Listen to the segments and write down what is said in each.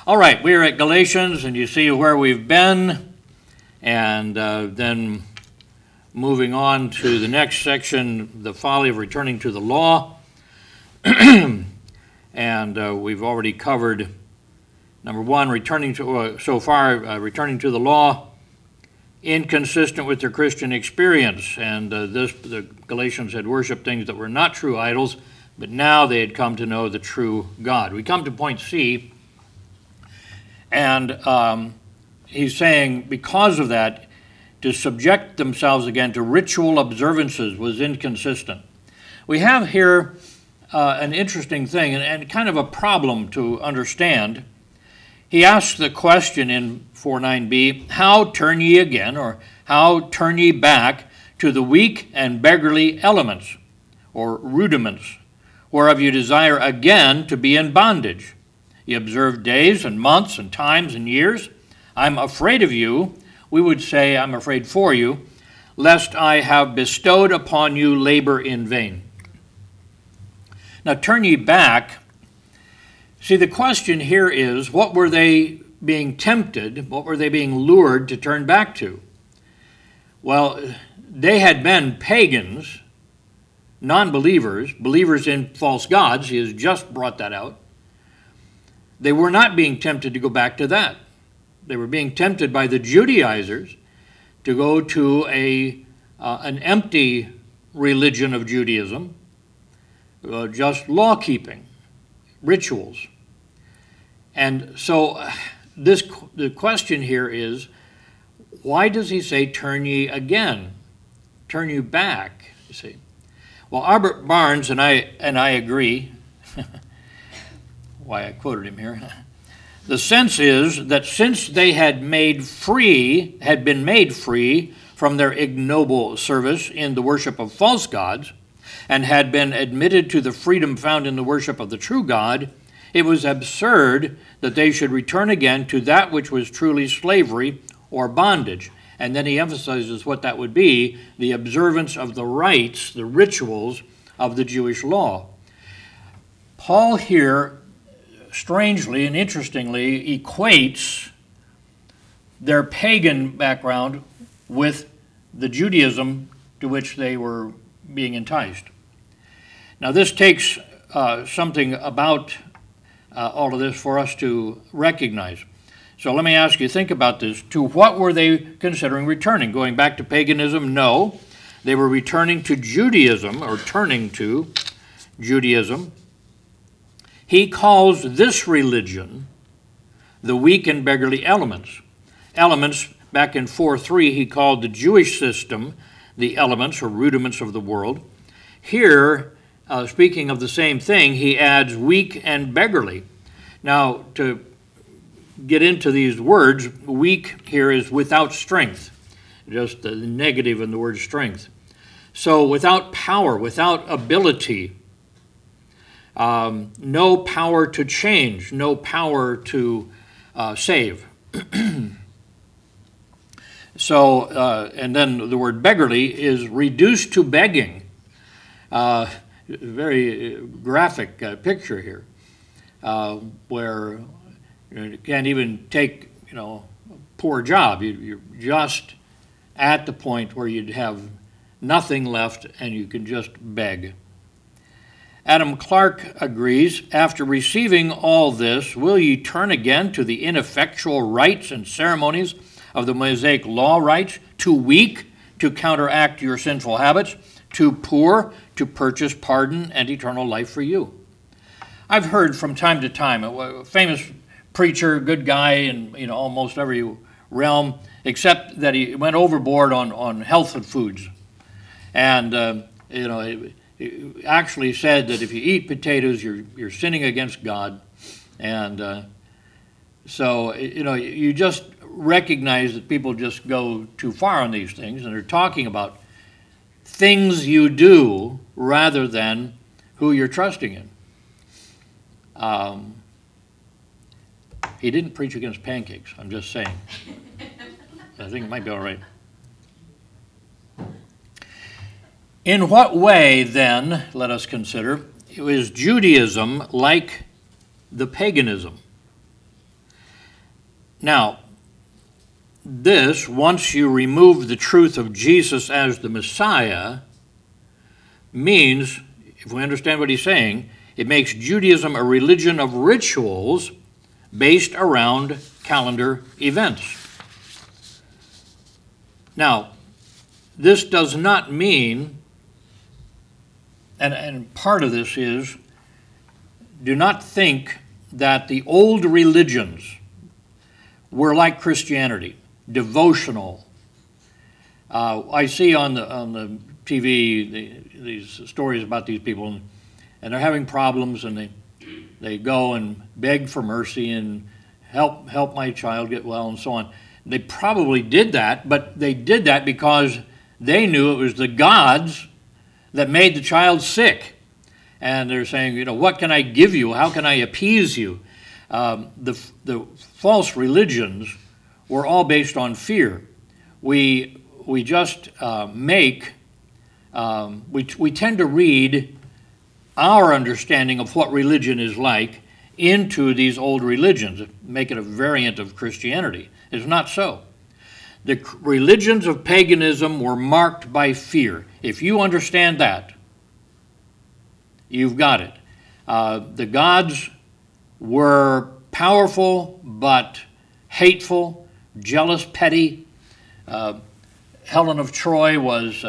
All right, we're at Galatians, and you see where we've been, and then moving on to the next section, the folly of returning to the law. And we've already covered, number one, returning to the law, inconsistent with their Christian experience. And the Galatians had worshipped things that were not true idols, but now they had come to know the true God. We come to point C, and he's saying because of that, to subject themselves again to ritual observances was inconsistent. We have here an interesting thing and kind of a problem to understand. He asks the question in 4:9b, how turn ye again, or how turn ye back to the weak and beggarly elements, or rudiments, whereof you desire again to be in bondage? Ye observe days and months and times and years. I'm afraid of you. We would say, I'm afraid for you, lest I have bestowed upon you labor in vain. Now turn ye back. See, the question here is, what were they being tempted, what were they being lured to turn back to? Well, they had been pagans, non-believers, believers in false gods. He has just brought that out. They were not being tempted to go back to that. They were being tempted by the Judaizers to go to an empty religion of Judaism, just law-keeping, rituals. And so the question here is, why does he say, turn ye again, turn you back, you see? Well, Albert Barnes, and I agree, why I quoted him here. The sense is that since they had been made free from their ignoble service in the worship of false gods, and had been admitted to the freedom found in the worship of the true God, it was absurd that they should return again to that which was truly slavery or bondage. And then he emphasizes what that would be, the observance of the rites, the rituals of the Jewish law. Paul here, strangely and interestingly, equates their pagan background with the Judaism to which they were being enticed. Now this takes something about all of this for us to recognize. So let me ask you, think about this. To what were they considering returning? Going back to paganism? No. They were returning to Judaism, or turning to Judaism. He calls this religion the weak and beggarly elements. Elements, back in 4:3, he called the Jewish system the elements or rudiments of the world. Here, speaking of the same thing, he adds weak and beggarly. Now, to get into these words, weak here is without strength, just the negative in the word strength. So without power, without ability, no power to change, no power to save. So, and then the word beggarly is reduced to begging. Very graphic picture here, where you can't even take, a poor job. You're just at the point where you'd have nothing left and you can just beg. Adam Clark agrees, after receiving all this, will ye turn again to the ineffectual rites and ceremonies of the Mosaic law rites, too weak to counteract your sinful habits, too poor to purchase pardon and eternal life for you? I've heard from time to time, a famous preacher, good guy in almost every realm, except that he went overboard on health and foods. And he actually said that if you eat potatoes, you're sinning against God. And so you just recognize that people just go too far on these things, and they're talking about things you do rather than who you're trusting in. He didn't preach against pancakes, I'm just saying. I think it might be all right. In what way, then, let us consider, is Judaism like the paganism? Now, this, once you remove the truth of Jesus as the Messiah, means, if we understand what he's saying, it makes Judaism a religion of rituals based around calendar events. Now, this does not mean, and part of this is, do not think that the old religions were like Christianity, devotional. I see on the TV these stories about these people, and they're having problems, and they go and beg for mercy and help my child get well and so on. They probably did that, but they did that because they knew it was the gods that made the child sick. And they're saying, what can I give you? How can I appease you? The false religions were all based on fear. We just we tend to read our understanding of what religion is like into these old religions, make it a variant of Christianity. It's not so. The religions of paganism were marked by fear. If you understand that, you've got it. The gods were powerful but hateful, jealous, petty. Helen of Troy was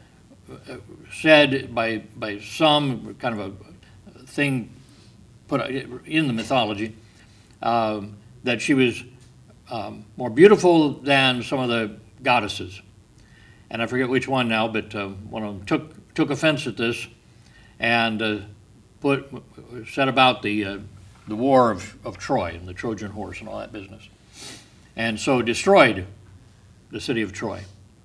said by some, kind of a thing put in the mythology, that she was more beautiful than some of the goddesses. And I forget which one now, but one of them took offense at this and set about the war of Troy and the Trojan horse and all that business. And so destroyed the city of Troy.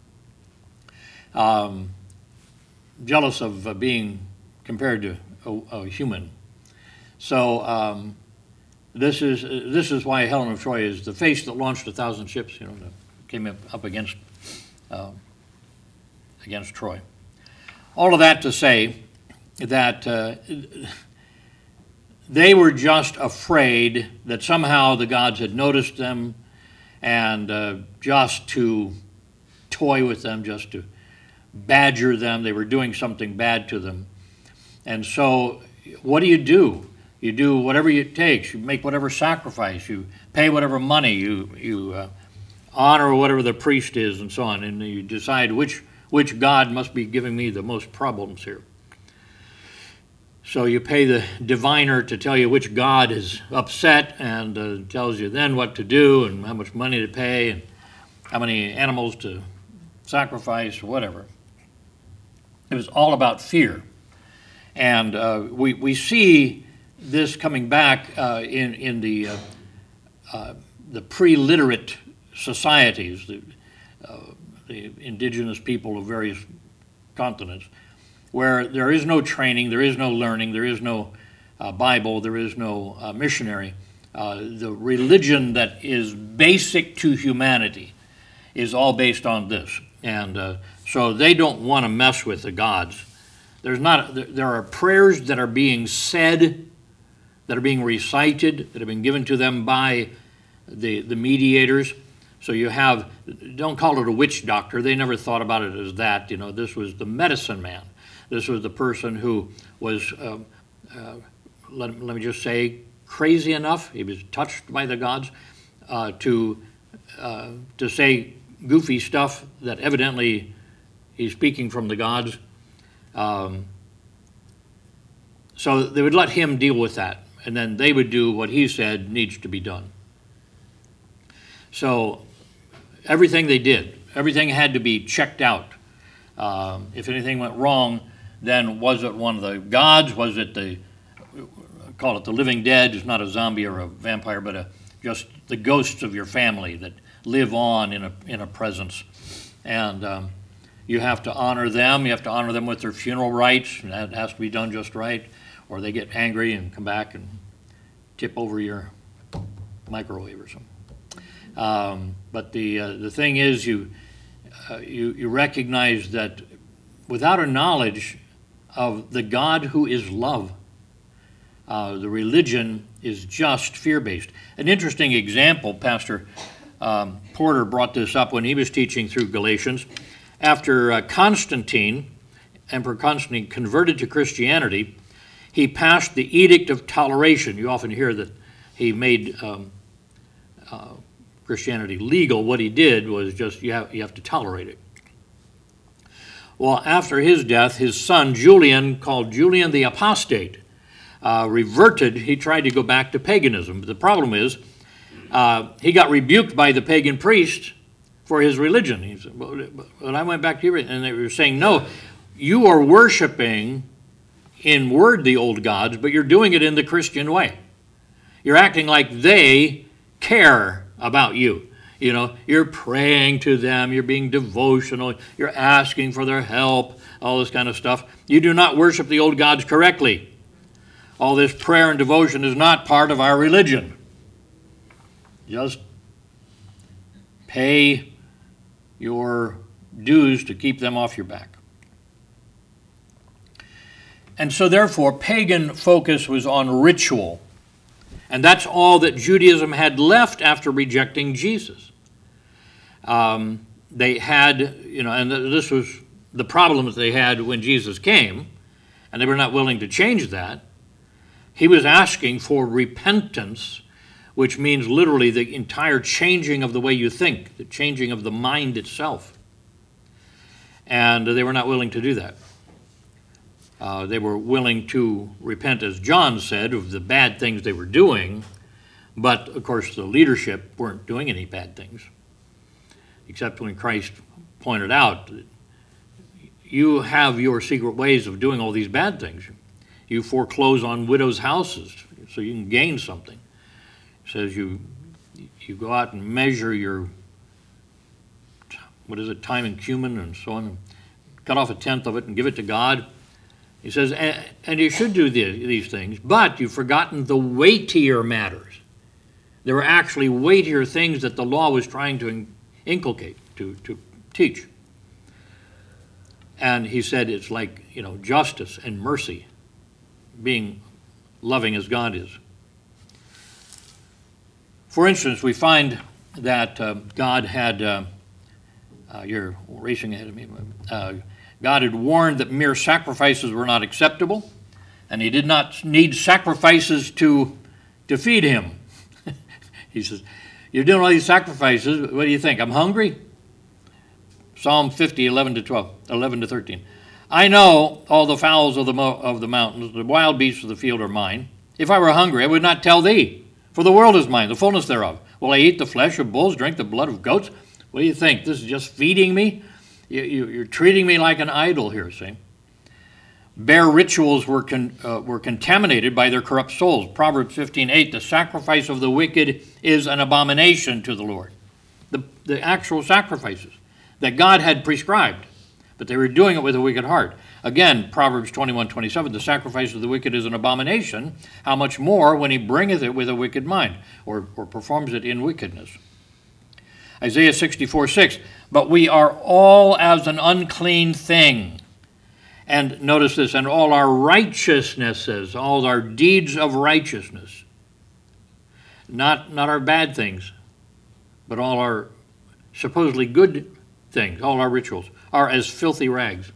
Jealous of being compared to a human. So this is why Helen of Troy is the face that launched 1,000 ships, that came up against Troy. All of that to say that they were just afraid that somehow the gods had noticed them and just to toy with them, just to badger them. They were doing something bad to them. And so what do? You do whatever it takes. You make whatever sacrifice. You pay whatever money. You honor whatever the priest is and so on. And you decide which God must be giving me the most problems here. So you pay the diviner to tell you which God is upset and tells you then what to do and how much money to pay and how many animals to sacrifice or whatever. It was all about fear. And we see this coming back in the pre-literate societies, the indigenous people of various continents, where there is no training, there is no learning, there is no Bible, there is no missionary. The religion that is basic to humanity is all based on this. And so they don't want to mess with the gods. There are prayers that are being said, that are being recited, that have been given to them by the mediators. So you don't call it a witch doctor. They never thought about it as that. This was the medicine man. This was the person who was, let me just say, crazy enough. He was touched by the gods to say goofy stuff that evidently he's speaking from the gods. So they would let him deal with that, and then they would do what he said needs to be done. So everything they did, everything had to be checked out. If anything went wrong, then was it one of the gods? Was it call it the living dead? It's not a zombie or a vampire, but just the ghosts of your family that live on in a presence. And you have to honor them. You have to honor them with their funeral rites, and that has to be done just right, or they get angry and come back and tip over your microwave or something. But the thing is, you recognize that without a knowledge of the God who is love, The religion is just fear-based. An interesting example, Pastor Porter brought this up when he was teaching through Galatians. After Emperor Constantine converted to Christianity, he passed the Edict of Toleration. You often hear that he made Christianity legal. What he did was just you have to tolerate it. Well, after his death, his son Julian, called Julian the Apostate, reverted. He tried to go back to paganism. But the problem is he got rebuked by the pagan priests for his religion. He said, well, I went back to your religion. And they were saying, no, you are worshiping in word the old gods, but you're doing it in the Christian way. You're acting like they care about you. You know, you're praying to them, you're being devotional, you're asking for their help, all this kind of stuff. You do not worship the old gods correctly. All this prayer and devotion is not part of our religion. Just pay your dues to keep them off your back. And so therefore, pagan focus was on ritual. And that's all that Judaism had left after rejecting Jesus. They had, and this was the problem that they had when Jesus came, and they were not willing to change that. He was asking for repentance, which means literally the entire changing of the way you think, the changing of the mind itself. And they were not willing to do that. They were willing to repent, as John said, of the bad things they were doing, but of course the leadership weren't doing any bad things, except when Christ pointed out that you have your secret ways of doing all these bad things. You foreclose on widows' houses so you can gain something. He says you go out and measure your, time and cumin and so on, and cut off 1/10 of it and give it to God. He says, and you should do these things, but you've forgotten the weightier matters. There were actually weightier things that the law was trying to inculcate, to teach. And he said it's like, justice and mercy, being loving as God is. For instance, we find that God had, you're racing ahead of me, God had warned that mere sacrifices were not acceptable, and he did not need sacrifices to feed him. He says, you're doing all these sacrifices, what do you think? I'm hungry? Psalm 50, 11 to 13. I know all the fowls of the mountains, the wild beasts of the field are mine. If I were hungry, I would not tell thee, for the world is mine, the fullness thereof. Will I eat the flesh of bulls, drink the blood of goats? What do you think? This is just feeding me? You're treating me like an idol here, see? Bare rituals were contaminated by their corrupt souls. Proverbs 15:8, the sacrifice of the wicked is an abomination to the Lord. The actual sacrifices that God had prescribed, but they were doing it with a wicked heart. Again, Proverbs 21:27, the sacrifice of the wicked is an abomination. How much more when he bringeth it with a wicked mind, or performs it in wickedness. Isaiah 64:6, but we are all as an unclean thing. And notice this, and all our righteousnesses, all our deeds of righteousness, not our bad things, but all our supposedly good things, all our rituals, are as filthy rags.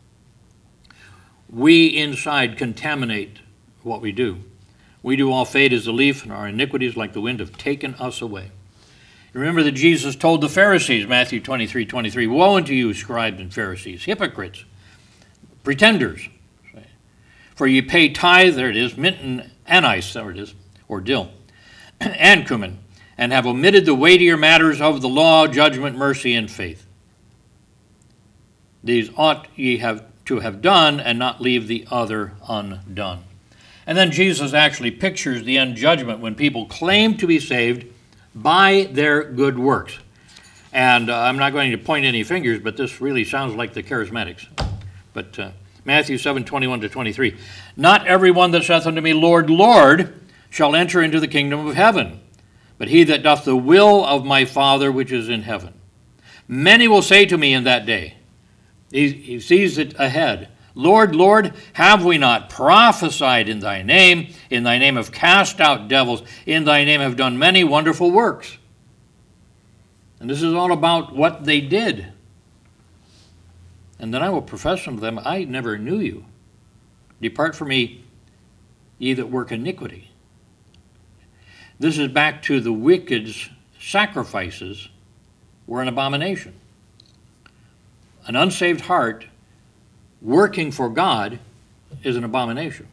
We inside contaminate what we do. We do all fade as a leaf, and our iniquities like the wind have taken us away. Remember that Jesus told the Pharisees, Matthew 23:23, woe unto you, scribes and Pharisees, hypocrites, pretenders. For ye pay tithe, there it is, mint and anise, there it is, or dill, and cumin, and have omitted the weightier matters of the law, judgment, mercy, and faith. These ought ye to have done, and not leave the other undone. And then Jesus actually pictures the end judgment when people claim to be saved by their good works. And I'm not going to point any fingers, but this really sounds like the charismatics. But Matthew 7:21 to 23. Not every one that saith unto me, Lord, Lord, shall enter into the kingdom of heaven, but he that doth the will of my Father which is in heaven. Many will say to me in that day, he sees it ahead, Lord, Lord, have we not prophesied in thy name have cast out devils, in thy name have done many wonderful works? And this is all about what they did. And then I will profess unto them, I never knew you. Depart from me, ye that work iniquity. This is back to the wicked's sacrifices were an abomination. An unsaved heart working for God is an abomination.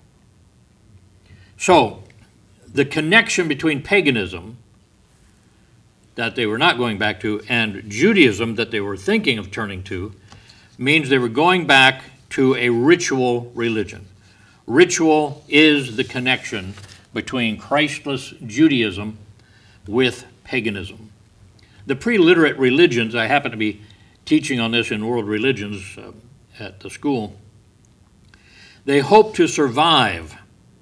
So, the connection between paganism that they were not going back to and Judaism that they were thinking of turning to means they were going back to a ritual religion. Ritual is the connection between Christless Judaism with paganism. The pre-literate religions, I happen to be teaching on this in World Religions at the school, they hope to survive,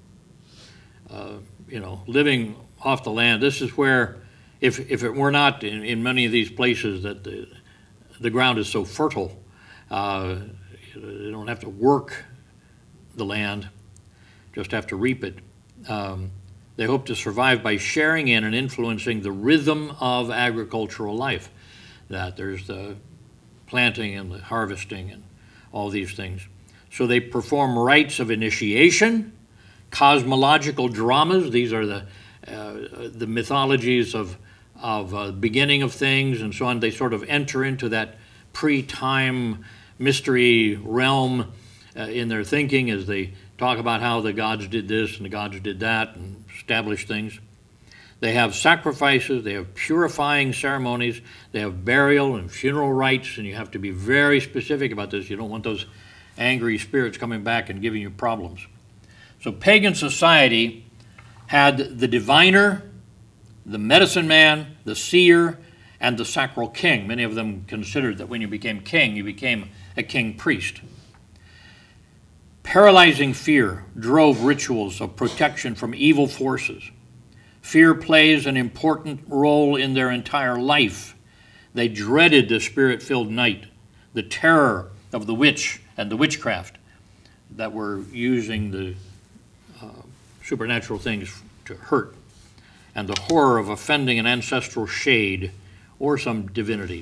living off the land. This is where, if it were not in many of these places that the ground is so fertile, they don't have to work the land, just have to reap it. They hope to survive by sharing in and influencing the rhythm of agricultural life, that there's the planting and the harvesting and all these things. So they perform rites of initiation, cosmological dramas. These are the mythologies of beginning of things and so on. They sort of enter into that pre-time mystery realm in their thinking as they talk about how the gods did this and the gods did that and establish things. They have sacrifices, they have purifying ceremonies, they have burial and funeral rites, and you have to be very specific about this. You don't want those angry spirits coming back and giving you problems. So pagan society had the diviner, the medicine man, the seer, and the sacral king. Many of them considered that when you became king, you became a king priest. Paralyzing fear drove rituals of protection from evil forces. Fear plays an important role in their entire life. They dreaded the spirit-filled night, the terror of the witch and the witchcraft that were using the supernatural things to hurt, and the horror of offending an ancestral shade or some divinity.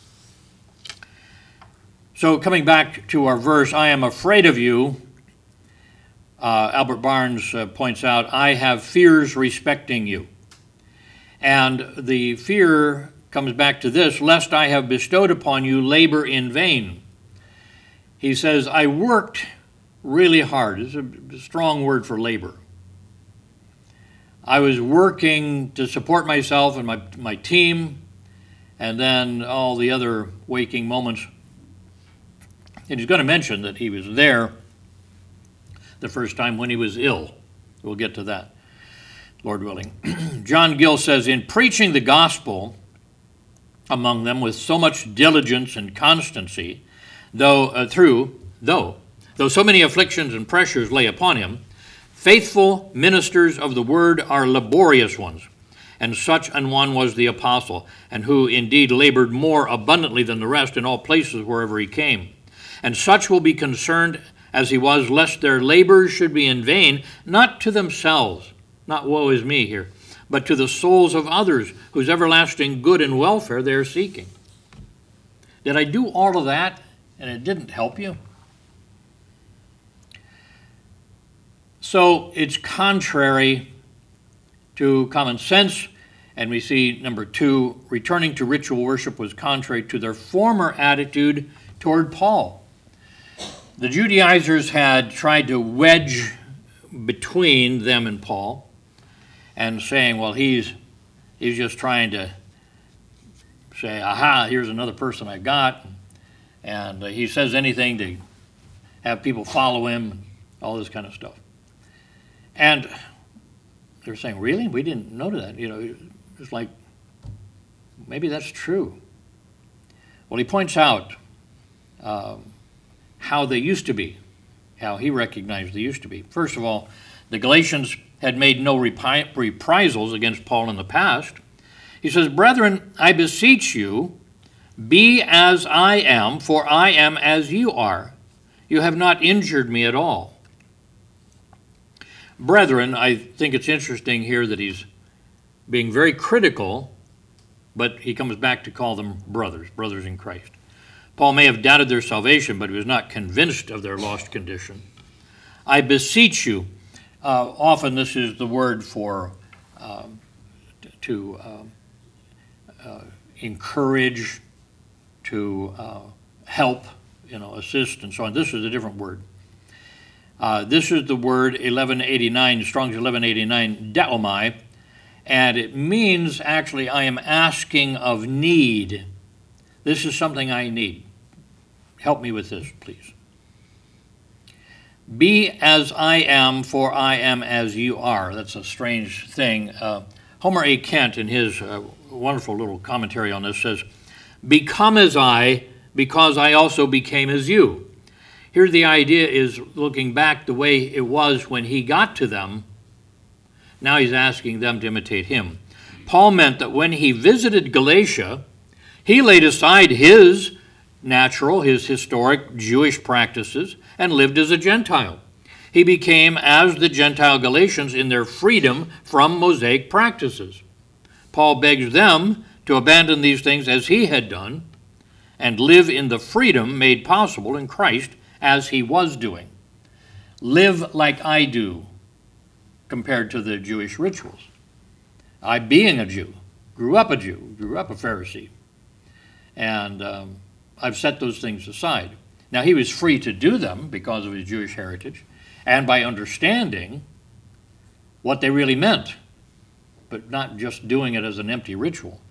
So coming back to our verse, I am afraid of you, Albert Barnes points out, I have fears respecting you. And the fear comes back to this, lest I have bestowed upon you labor in vain. He says, I worked really hard. It's a strong word for labor. I was working to support myself and my team, and then all the other waking moments. And he's going to mention that he was there the first time when he was ill. We'll get to that, Lord willing. John Gill says, in preaching the gospel among them with so much diligence and constancy, though so many afflictions and pressures lay upon him, faithful ministers of the word are laborious ones, and such an one was the apostle, and who indeed labored more abundantly than the rest in all places wherever he came. And such will be concerned as he was, lest their labors should be in vain, not to themselves, not woe is me here, but to the souls of others, whose everlasting good and welfare they are seeking. Did I do all of that and it didn't help you? So it's contrary to common sense, and we see, number 2, returning to ritual worship was contrary to their former attitude toward Paul. The Judaizers had tried to wedge between them and Paul and saying, well, he's just trying to say, aha, here's another person I got, and he says anything to have people follow him, all this kind of stuff. And they're saying, really? We didn't know that. It's like, maybe that's true. Well, he points out how they used to be, how he recognized they used to be. First of all, the Galatians had made no reprisals against Paul in the past. He says, brethren, I beseech you, be as I am, for I am as you are. You have not injured me at all. Brethren, I think it's interesting here that he's being very critical, but he comes back to call them brothers in Christ. Paul may have doubted their salvation, but he was not convinced of their lost condition. I beseech you. Often this is the word for to encourage, to help, assist, and so on. This is a different word. This is the word 1189, Strong's 1189, daomai, and it means actually I am asking of need. This is something I need. Help me with this, please. Be as I am, for I am as you are. That's a strange thing. Homer A. Kent, in his wonderful little commentary on this, says, become as I, because I also became as you. Here the idea is looking back the way it was when he got to them. Now he's asking them to imitate him. Paul meant that when he visited Galatia, he laid aside his natural, his historic Jewish practices and lived as a Gentile. He became as the Gentile Galatians in their freedom from Mosaic practices. Paul begs them to abandon these things as he had done and live in the freedom made possible in Christ as he was doing. Live like I do compared to the Jewish rituals. I, being a Jew, grew up a Pharisee, and I've set those things aside. Now, he was free to do them because of his Jewish heritage and by understanding what they really meant, but not just doing it as an empty ritual.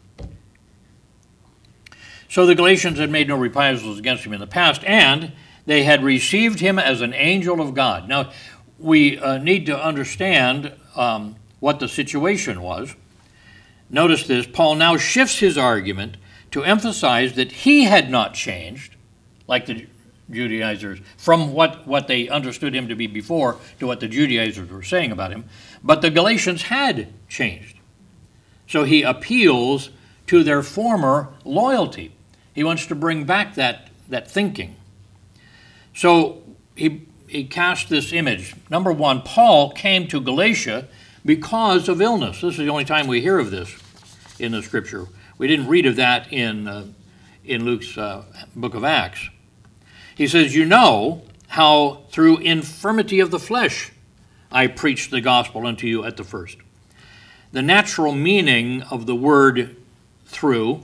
So the Galatians had made no reprisals against him in the past, and they had received him as an angel of God. Now, we need to understand what the situation was. Notice this, Paul now shifts his argument to emphasize that he had not changed, like the Judaizers, from what they understood him to be before to what the Judaizers were saying about him, but the Galatians had changed. So he appeals to their former loyalty. He wants to bring back that thinking. So he cast this image. Number one, Paul came to Galatia because of illness. This is the only time we hear of this in the scripture. We didn't read of that in Luke's book of Acts. He says, you know how through infirmity of the flesh I preached the gospel unto you at the first. The natural meaning of the word through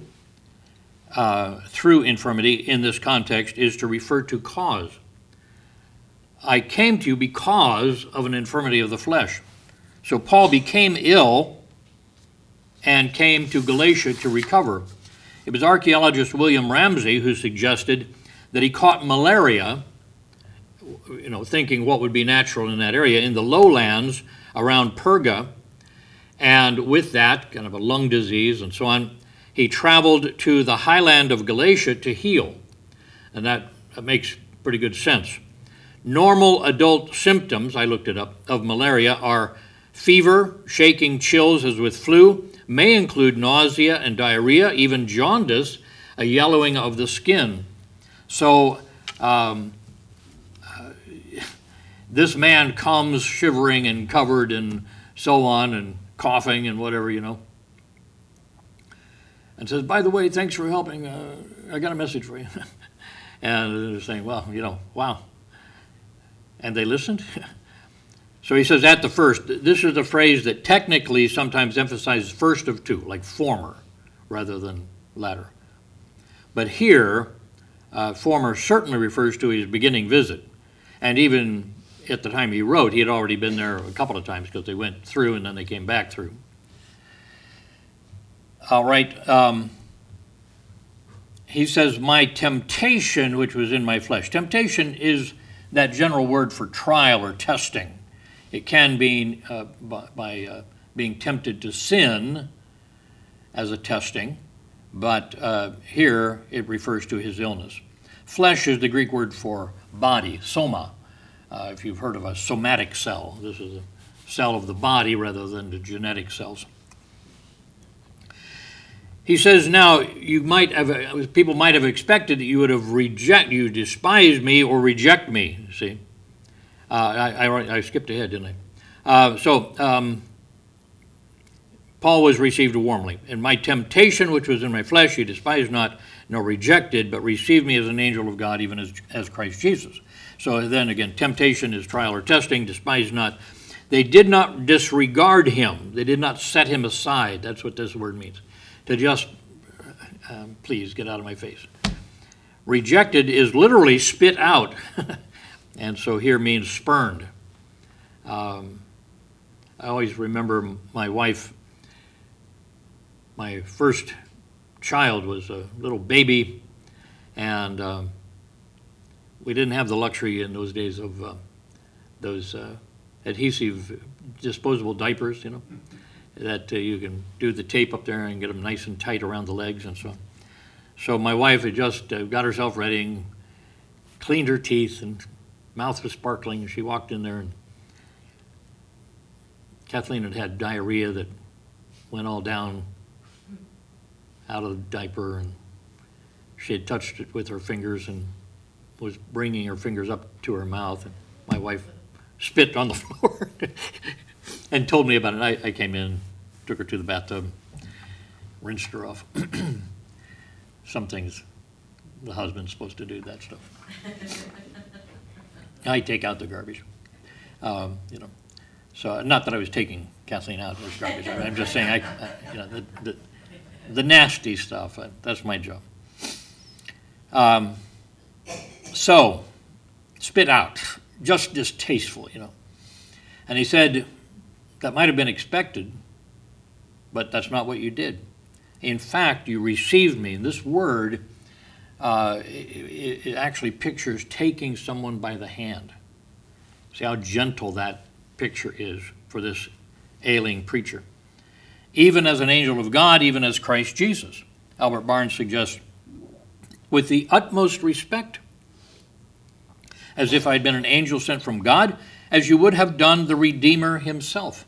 infirmity in this context is to refer to cause. I came to you because of an infirmity of the flesh. So Paul became ill and came to Galatia to recover. It was archaeologist William Ramsey who suggested that he caught malaria, thinking what would be natural in that area, in the lowlands around Perga, and with that, kind of a lung disease and so on, he traveled to the highland of Galatia to heal. And that makes pretty good sense. Normal adult symptoms, I looked it up, of malaria are fever, shaking, chills as with flu, may include nausea and diarrhea, even jaundice, a yellowing of the skin. So this man comes shivering and covered and so on and coughing and whatever, and says, by the way, thanks for helping. I got a message for you. And they're saying, well, wow. And they listened. So he says, at the first. This is a phrase that technically sometimes emphasizes first of two, like former, rather than latter. But here, former certainly refers to his beginning visit. And even at the time he wrote, he had already been there a couple of times because they went through and then they came back through. All right. He says, my temptation, which was in my flesh. Temptation is that general word for trial or testing. It can be by being tempted to sin as a testing, but here it refers to his illness. Flesh is the Greek word for body, soma. If you've heard of a somatic cell, this is a cell of the body rather than the genetic cells. He says, now, people might have expected that you would have you despise me or reject me, see. I skipped ahead, didn't I? Paul was received warmly. In my temptation, which was in my flesh, you despised not, nor rejected, but received me as an angel of God, even as Christ Jesus. So then again, temptation is trial or testing, despise not. They did not disregard him. They did not set him aside. That's what this word means. To just, please get out of my face. Rejected is literally spit out. And so here means spurned. I always remember my wife, my first child was a little baby, and we didn't have the luxury in those days of those adhesive disposable diapers, that you can do the tape up there and get them nice and tight around the legs and so on. So my wife had just got herself ready and cleaned her teeth, and mouth was sparkling, and she walked in there, and Kathleen had diarrhea that went all down out of the diaper, and she had touched it with her fingers and was bringing her fingers up to her mouth, and my wife spit on the floor and told me about it. I came in, took her to the bathtub, rinsed her off. Some things the husband's supposed to do, that stuff. I take out the garbage, So not that I was taking Kathleen out as garbage. I'm just saying, the nasty stuff. That's my job. So, spit out, just distasteful, And he said, that might have been expected, but that's not what you did. In fact, you received me. And this word, it actually pictures taking someone by the hand. See how gentle that picture is for this ailing preacher. Even as an angel of God, even as Christ Jesus. Albert Barnes suggests, with the utmost respect, as if I had been an angel sent from God, as you would have done the Redeemer himself.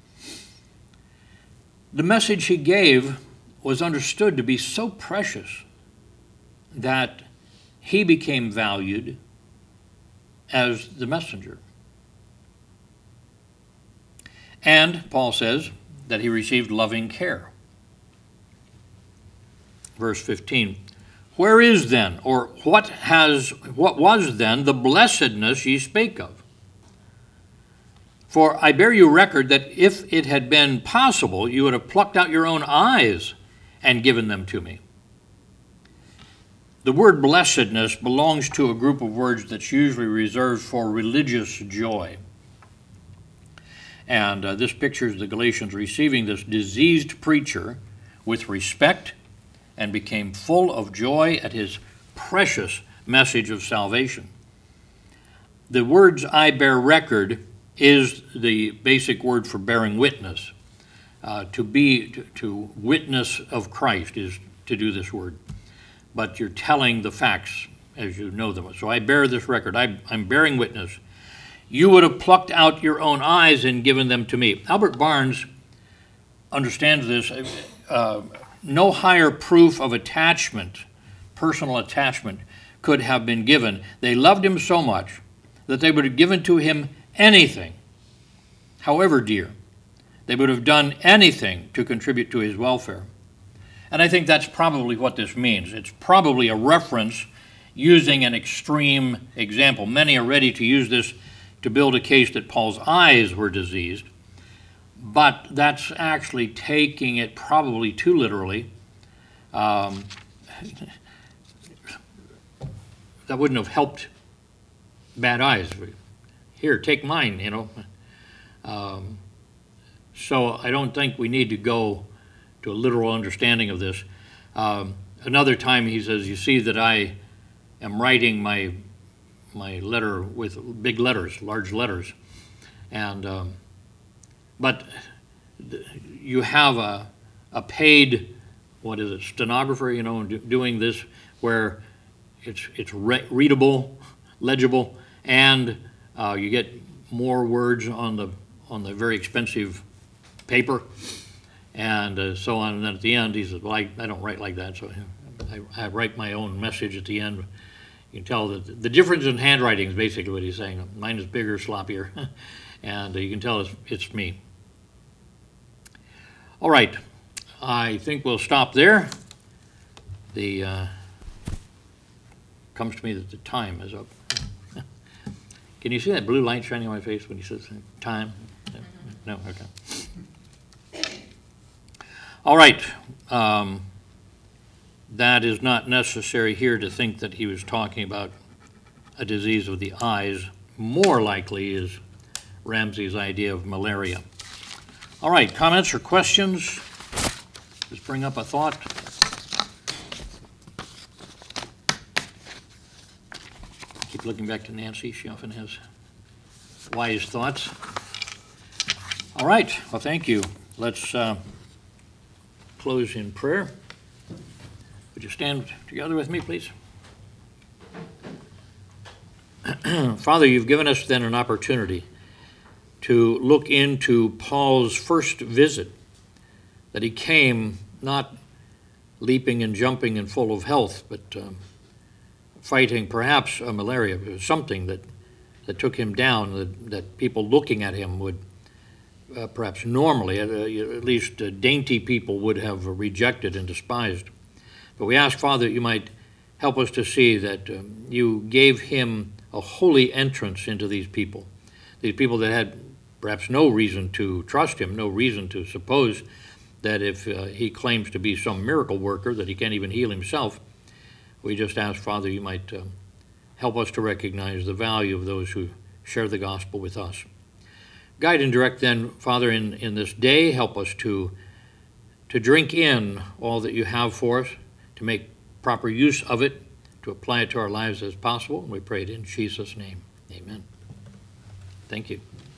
The message he gave was understood to be so precious that he became valued as the messenger. And Paul says that he received loving care. Verse 15, where is then, or what was then the blessedness ye spake of? For I bear you record that if it had been possible, you would have plucked out your own eyes and given them to me. The word blessedness belongs to a group of words that's usually reserved for religious joy. And this pictures the Galatians receiving this diseased preacher with respect and became full of joy at his precious message of salvation. The words I bear record is the basic word for bearing witness. To witness of Christ is to do this word. But you're telling the facts as you know them. So I bear this record. I'm bearing witness. You would have plucked out your own eyes and given them to me. Albert Barnes understands this. No higher proof of attachment, personal attachment, could have been given. They loved him so much that they would have given to him anything, however dear. They would have done anything to contribute to his welfare. And I think that's probably what this means. It's probably a reference using an extreme example. Many are ready to use this to build a case that Paul's eyes were diseased, but that's actually taking it probably too literally. That wouldn't have helped bad eyes. Here, take mine, So I don't think we need to go to a literal understanding of this. Another time he says, you see that I am writing my letter with big letters, large letters. And but you have a paid, stenographer, doing this where it's readable, legible, and you get more words on the very expensive paper. and so on. And then at the end, he says, well, I don't write like that, so I write my own message at the end. You can tell that the difference in handwriting is basically what he's saying. Mine is bigger, sloppier, and you can tell it's me. All right, I think we'll stop there. Comes to me that the time is up. Can you see that blue light shining on my face when he says time? No? Okay. All right. That is not necessary here to think that he was talking about a disease of the eyes. More likely is Ramsey's idea of malaria. All right, comments or questions? Just bring up a thought. Keep looking back to Nancy. She often has wise thoughts. All right, well, thank you. Let's close in prayer. Would you stand together with me, please? Father, you've given us then an opportunity to look into Paul's first visit, that he came not leaping and jumping and full of health, but fighting perhaps a malaria, something that took him down, that people looking at him would perhaps normally, at least dainty people would have rejected and despised. But we ask, Father, that you might help us to see that you gave him a holy entrance into these people that had perhaps no reason to trust him, no reason to suppose that if he claims to be some miracle worker, that he can't even heal himself. We just ask, Father, you might help us to recognize the value of those who share the gospel with us. Guide and direct then, Father, in this day, help us to drink in all that you have for us, to make proper use of it, to apply it to our lives as possible. And we pray it in Jesus' name. Amen. Thank you.